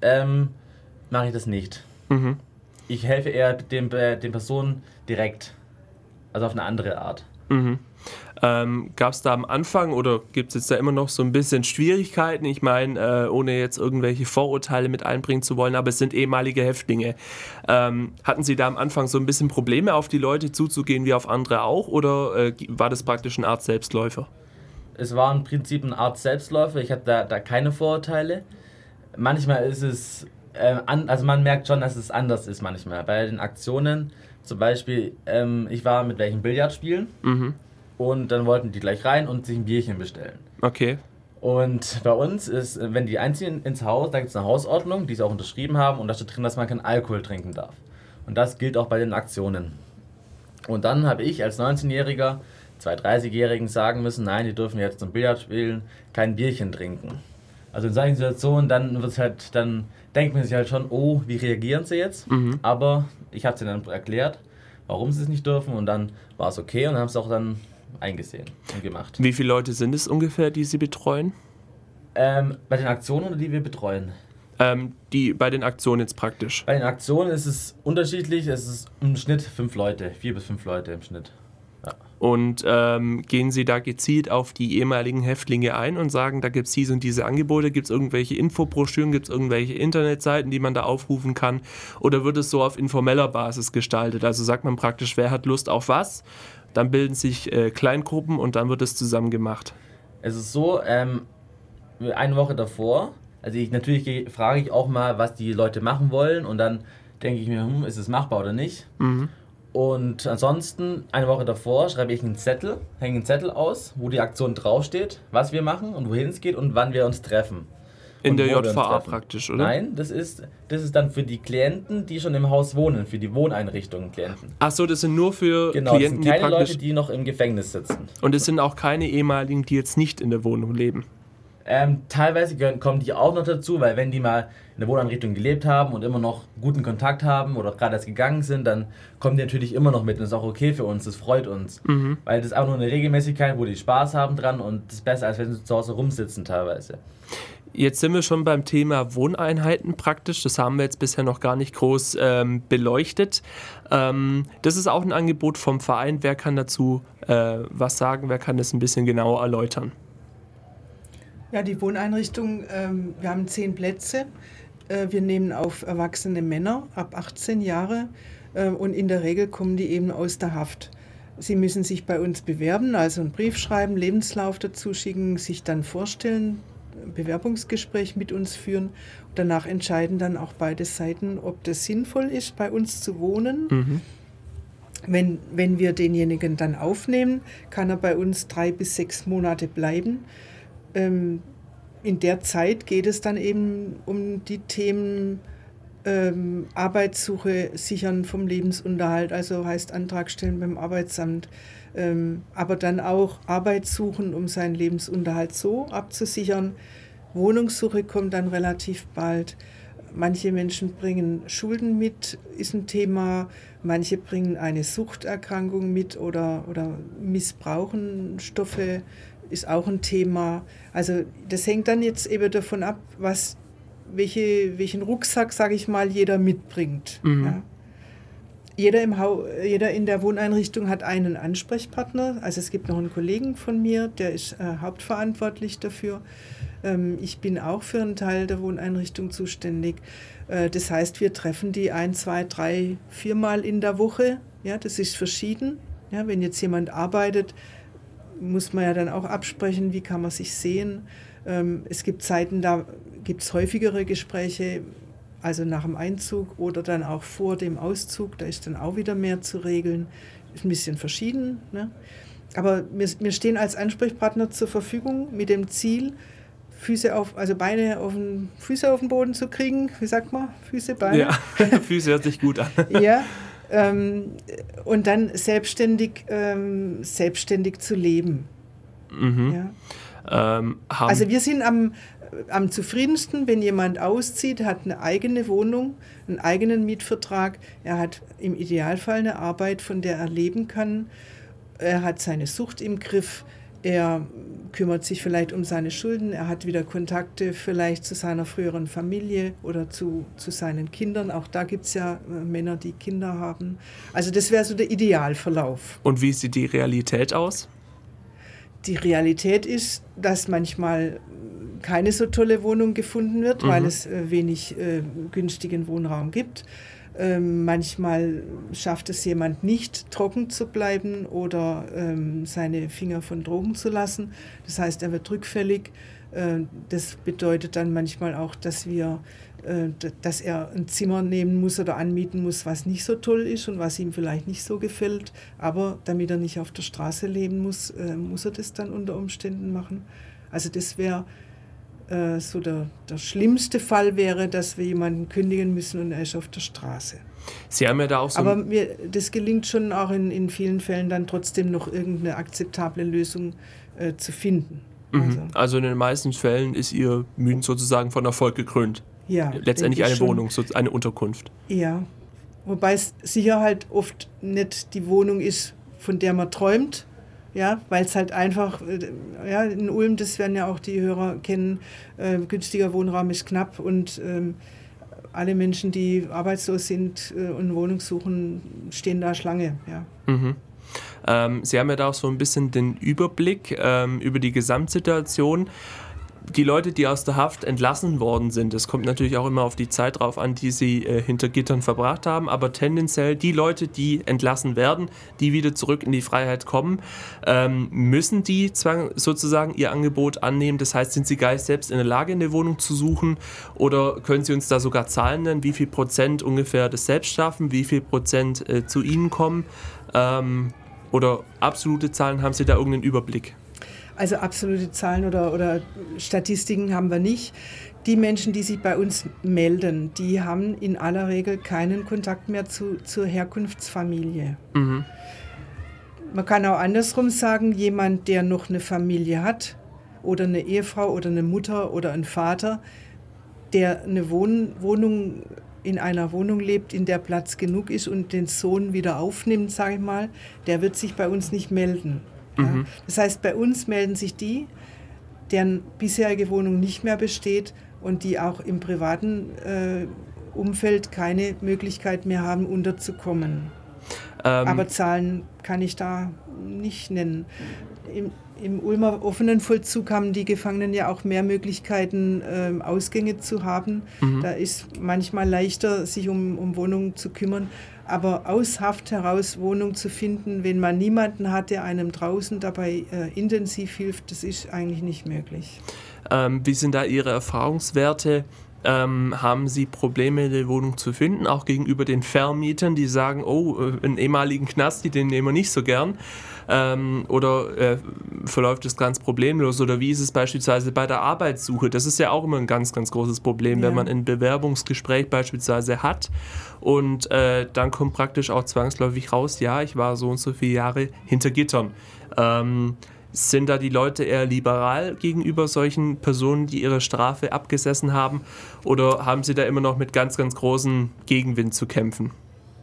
mache ich das nicht. Mhm. Ich helfe eher den Personen direkt, also auf eine andere Art. Mhm. Gab es da am Anfang oder gibt es jetzt da immer noch so ein bisschen Schwierigkeiten? Ich meine, ohne jetzt irgendwelche Vorurteile mit einbringen zu wollen, aber es sind ehemalige Häftlinge. Hatten Sie da am Anfang so ein bisschen Probleme, auf die Leute zuzugehen wie auf andere auch, oder war das praktisch eine Art Selbstläufer? Es war im Prinzip eine Art Selbstläufer, ich hatte da keine Vorurteile. Manchmal ist es, also man merkt schon, dass es anders ist manchmal. Bei den Aktionen, zum Beispiel, ich war mit welchen Billard spielen. Mhm. Und dann wollten die gleich rein und sich ein Bierchen bestellen. Okay. Und bei uns ist, wenn die einziehen ins Haus, da gibt es eine Hausordnung, die sie auch unterschrieben haben, und da steht drin, dass man keinen Alkohol trinken darf. Und das gilt auch bei den Aktionen. Und dann habe ich als 19-Jähriger 2 30-Jährigen sagen müssen, nein, die dürfen jetzt zum Billard spielen, kein Bierchen trinken. Also in solchen Situationen, dann denkt man sich halt schon, oh, wie reagieren sie jetzt? Mhm. Aber ich habe es ihnen dann erklärt, warum sie es nicht dürfen, und dann war es okay und haben es auch dann eingesehen und gemacht. Wie viele Leute sind es ungefähr, die Sie betreuen? Bei den Aktionen, oder die wir betreuen? Die bei den Aktionen jetzt praktisch. Bei den Aktionen ist es unterschiedlich, es ist im Schnitt 5 Leute, 4 bis 5 Leute im Schnitt. Ja. Und gehen Sie da gezielt auf die ehemaligen Häftlinge ein und sagen, da gibt es diese und diese Angebote, gibt es irgendwelche Infobroschüren, gibt es irgendwelche Internetseiten, die man da aufrufen kann? Oder wird es so auf informeller Basis gestaltet? Also sagt man praktisch, wer hat Lust auf was? Dann bilden sich Kleingruppen und dann wird es zusammen gemacht. Es ist so, eine Woche davor, also frage ich auch mal, was die Leute machen wollen, und dann denke ich mir, ist es machbar oder nicht? Mhm. Und ansonsten, eine Woche davor, schreibe ich hänge einen Zettel aus, wo die Aktion draufsteht, was wir machen und wohin es geht und wann wir uns treffen. In Und der wo wir uns JVA treffen. praktisch, oder? Nein, das ist dann für die Klienten, die schon im Haus wohnen, für die Wohneinrichtungen Klienten. Ach so, das sind nur für Genau, das Klienten, sind keine die praktisch... Leute, die noch im Gefängnis sitzen. Und es sind auch keine ehemaligen, die jetzt nicht in der Wohnung leben. Teilweise kommen die auch noch dazu, weil wenn die mal in der Wohneinrichtung gelebt haben und immer noch guten Kontakt haben oder gerade erst gegangen sind, dann kommen die natürlich immer noch mit, und das ist auch okay für uns, das freut uns. Mhm. Weil das ist auch nur eine Regelmäßigkeit, wo die Spaß haben dran, und das ist besser, als wenn sie zu Hause rumsitzen teilweise. Jetzt sind wir schon beim Thema Wohneinheiten praktisch. Das haben wir jetzt bisher noch gar nicht groß beleuchtet. Das ist auch ein Angebot vom Verein. Wer kann dazu was sagen? Wer kann das ein bisschen genauer erläutern? Ja, die Wohneinrichtung, wir haben 10 Plätze. Wir nehmen auf erwachsene Männer ab 18 Jahre und in der Regel kommen die eben aus der Haft. Sie müssen sich bei uns bewerben, also einen Brief schreiben, Lebenslauf dazu schicken, sich dann vorstellen, Bewerbungsgespräch mit uns führen. Danach entscheiden dann auch beide Seiten, ob das sinnvoll ist, bei uns zu wohnen. Mhm. Wenn wir denjenigen dann aufnehmen, kann er bei uns 3 bis 6 Monate bleiben. In der Zeit geht es dann eben um die Themen Arbeitssuche, Sichern vom Lebensunterhalt, also heißt Antrag stellen beim Arbeitsamt, aber dann auch Arbeit suchen, um seinen Lebensunterhalt so abzusichern. Wohnungssuche kommt dann relativ bald. Manche Menschen bringen Schulden mit, ist ein Thema. Manche bringen eine Suchterkrankung mit oder missbrauchen Stoffe, ist auch ein Thema. Also das hängt dann jetzt eben davon ab, welchen Rucksack, sage ich mal, jeder mitbringt. Mhm. Ja. Jeder in der Wohneinrichtung hat einen Ansprechpartner. Also es gibt noch einen Kollegen von mir, der ist hauptverantwortlich dafür. Ich bin auch für einen Teil der Wohneinrichtung zuständig. Das heißt, wir treffen die 1, 2, 3, 4 Mal in der Woche. Ja, das ist verschieden. Ja, wenn jetzt jemand arbeitet, muss man ja dann auch absprechen, wie kann man sich sehen. Es gibt Zeiten, da gibt es häufigere Gespräche, also nach dem Einzug oder dann auch vor dem Auszug, da ist dann auch wieder mehr zu regeln. Ist ein bisschen verschieden, ne? Aber wir stehen als Ansprechpartner zur Verfügung mit dem Ziel, Füße auf den Boden zu kriegen. Wie sagt man? Füße, Beine? Ja, Füße hört sich gut an. Ja, und dann selbstständig zu leben. Mhm. Ja. Also wir sind am zufriedensten, wenn jemand auszieht, hat eine eigene Wohnung, einen eigenen Mietvertrag. Er hat im Idealfall eine Arbeit, von der er leben kann. Er hat seine Sucht im Griff. Er kümmert sich vielleicht um seine Schulden, er hat wieder Kontakte vielleicht zu seiner früheren Familie oder zu seinen Kindern. Auch da gibt es ja Männer, die Kinder haben. Also das wäre so der Idealverlauf. Und wie sieht die Realität aus? Die Realität ist, dass manchmal keine so tolle Wohnung gefunden wird, weil es wenig günstigen Wohnraum gibt. Manchmal schafft es jemand nicht, trocken zu bleiben oder seine Finger von Drogen zu lassen. Das heißt, er wird rückfällig. Das bedeutet dann manchmal auch, dass er ein Zimmer nehmen muss oder anmieten muss, was nicht so toll ist und was ihm vielleicht nicht so gefällt. Aber damit er nicht auf der Straße leben muss, muss er das dann unter Umständen machen. Also das wäre so der schlimmste Fall wäre, dass wir jemanden kündigen müssen und er ist auf der Straße. Sie haben ja da auch so... Aber das gelingt schon auch in vielen Fällen dann trotzdem noch irgendeine akzeptable Lösung zu finden. Also in den meisten Fällen ist Ihr Mühen sozusagen von Erfolg gekrönt. Ja. Letztendlich eine Wohnung, eine Unterkunft. Ja, wobei es sicher halt oft nicht die Wohnung ist, von der man träumt. Ja, weil es halt einfach, ja, in Ulm, das werden ja auch die Hörer kennen, günstiger Wohnraum ist knapp und alle Menschen, die arbeitslos sind und Wohnung suchen, stehen da Schlange. Ja. Sie haben ja da auch so ein bisschen den Überblick über die Gesamtsituation. Die Leute, die aus der Haft entlassen worden sind, das kommt natürlich auch immer auf die Zeit drauf an, die sie hinter Gittern verbracht haben, aber tendenziell die Leute, die entlassen werden, die wieder zurück in die Freiheit kommen, müssen die sozusagen ihr Angebot annehmen? Das heißt, sind sie gar nicht selbst in der Lage, eine Wohnung zu suchen oder können Sie uns da sogar Zahlen nennen, wie viel Prozent ungefähr das selbst schaffen, wie viel Prozent zu Ihnen kommen oder absolute Zahlen, haben Sie da irgendeinen Überblick? Also absolute Zahlen oder Statistiken haben wir nicht. Die Menschen, die sich bei uns melden, die haben in aller Regel keinen Kontakt mehr zur Herkunftsfamilie. Man kann auch andersrum sagen, jemand, der noch eine Familie hat oder eine Ehefrau oder eine Mutter oder ein Vater, der eine Wohnung in einer Wohnung lebt, in der Platz genug ist und den Sohn wieder aufnimmt, sage ich mal, der wird sich bei uns nicht melden. Ja. Das heißt, bei uns melden sich die, deren bisherige Wohnung nicht mehr besteht und die auch im privaten Umfeld keine Möglichkeit mehr haben, unterzukommen. Aber Zahlen kann ich da nicht nennen. Im Ulmer offenen Vollzug haben die Gefangenen ja auch mehr Möglichkeiten, Ausgänge zu haben. Da ist manchmal leichter, sich um Wohnungen zu kümmern. Aber aus Haft heraus Wohnung zu finden, wenn man niemanden hat, der einem draußen dabei intensiv hilft, das ist eigentlich nicht möglich. Wie sind da Ihre Erfahrungswerte? Haben Sie Probleme, eine Wohnung zu finden, auch gegenüber den Vermietern, die sagen, oh, einen ehemaligen Knasti, den nehmen wir nicht so gern? Oder verläuft das ganz problemlos? Oder wie ist es beispielsweise bei der Arbeitssuche? Das ist ja auch immer ein ganz, ganz großes Problem, wenn man ein Bewerbungsgespräch beispielsweise hat und dann kommt praktisch auch zwangsläufig raus, ja, ich war so und so viele Jahre hinter Gittern. Sind da die Leute eher liberal gegenüber solchen Personen, die ihre Strafe abgesessen haben? Oder haben sie da immer noch mit ganz, ganz großem Gegenwind zu kämpfen?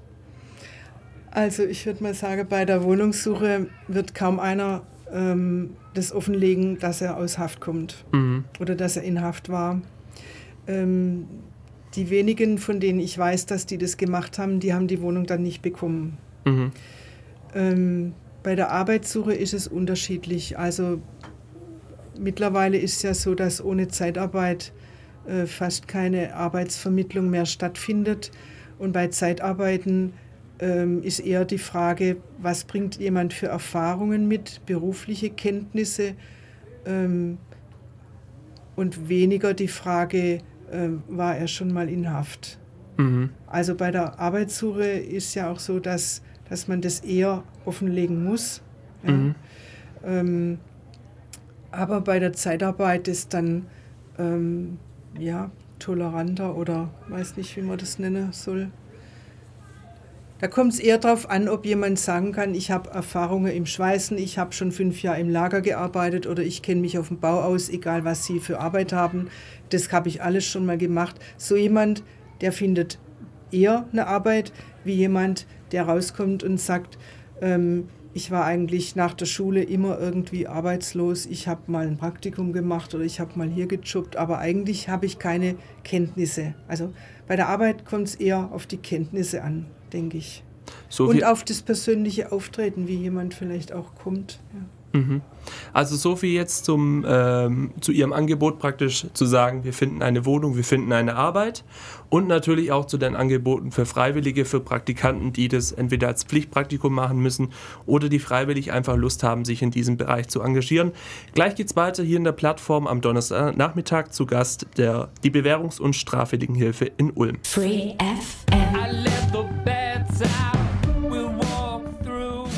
Also ich würde mal sagen, bei der Wohnungssuche wird kaum einer das offenlegen, dass er aus Haft kommt oder dass er in Haft war. Die wenigen, von denen ich weiß, dass die das gemacht haben, die haben die Wohnung dann nicht bekommen. Bei der Arbeitssuche ist es unterschiedlich. Also mittlerweile ist es ja so, dass ohne Zeitarbeit fast keine Arbeitsvermittlung mehr stattfindet. Und bei Zeitarbeiten ist eher die Frage, was bringt jemand für Erfahrungen mit, berufliche Kenntnisse und weniger die Frage, war er schon mal in Haft. Also bei der Arbeitssuche ist ja auch so, dass man das eher offenlegen muss. Ja. Aber bei der Zeitarbeit ist dann toleranter oder weiß nicht, wie man das nennen soll. Da kommt es eher darauf an, ob jemand sagen kann, ich habe Erfahrungen im Schweißen, ich habe schon 5 Jahre im Lager gearbeitet oder ich kenne mich auf dem Bau aus, egal was Sie für Arbeit haben. Das habe ich alles schon mal gemacht. So jemand, der findet eher eine Arbeit, wie jemand, der rauskommt und sagt, ich war eigentlich nach der Schule immer irgendwie arbeitslos. Ich habe mal ein Praktikum gemacht oder ich habe mal hier gejobbt, aber eigentlich habe ich keine Kenntnisse. Also bei der Arbeit kommt es eher auf die Kenntnisse an, denke ich. Und auf das persönliche Auftreten, wie jemand vielleicht auch kommt. Ja. Also so viel jetzt zu Ihrem Angebot praktisch zu sagen, wir finden eine Wohnung, wir finden eine Arbeit und natürlich auch zu den Angeboten für Freiwillige, für Praktikanten, die das entweder als Pflichtpraktikum machen müssen oder die freiwillig einfach Lust haben, sich in diesem Bereich zu engagieren. Gleich geht's weiter hier in der Plattform am Donnerstagnachmittag zu Gast die Bewährungs- und Straffälligenhilfe in Ulm. Free FM. I left the bad side. We'll walk through.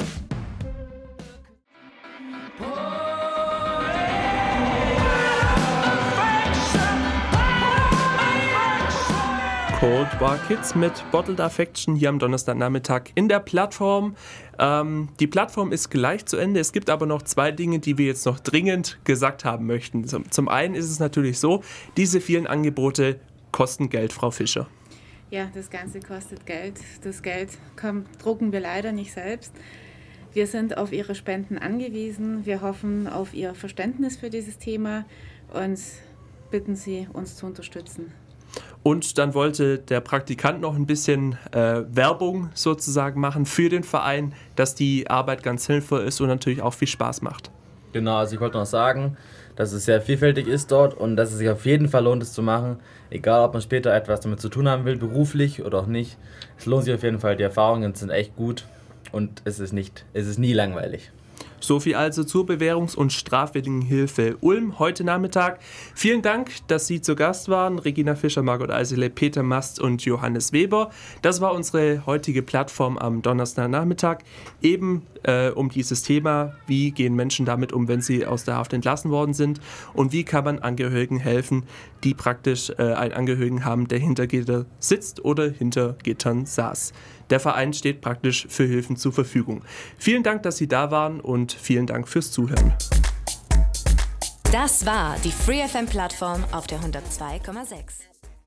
Cold War Kids mit Bottled Affection hier am Donnerstagnachmittag in der Plattform. Die Plattform ist gleich zu Ende. Es gibt aber noch 2 Dinge, die wir jetzt noch dringend gesagt haben möchten. Zum einen ist es natürlich so, diese vielen Angebote kosten Geld, Frau Fischer. Ja, das Ganze kostet Geld. Das Geld drucken wir leider nicht selbst. Wir sind auf Ihre Spenden angewiesen. Wir hoffen auf Ihr Verständnis für dieses Thema und bitten Sie, uns zu unterstützen. Und dann wollte der Praktikant noch ein bisschen Werbung sozusagen machen für den Verein, dass die Arbeit ganz sinnvoll ist und natürlich auch viel Spaß macht. Genau, also ich wollte noch sagen, dass es sehr vielfältig ist dort und dass es sich auf jeden Fall lohnt, es zu machen. Egal, ob man später etwas damit zu tun haben will, beruflich oder auch nicht. Es lohnt sich auf jeden Fall, die Erfahrungen sind echt gut und es ist nie langweilig. So viel also zur Bewährungs- und Straffälligenhilfe Ulm heute Nachmittag. Vielen Dank, dass Sie zu Gast waren. Regina Fischer, Margot Eisele, Peter Mast und Johannes Weber. Das war unsere heutige Plattform am Donnerstagnachmittag. Eben um dieses Thema, wie gehen Menschen damit um, wenn sie aus der Haft entlassen worden sind und wie kann man Angehörigen helfen, die praktisch einen Angehörigen haben, der hinter Gitter sitzt oder hinter Gittern saß. Der Verein steht praktisch für Hilfen zur Verfügung. Vielen Dank, dass Sie da waren und vielen Dank fürs Zuhören. Das war die Free FM Plattform auf der 102,6.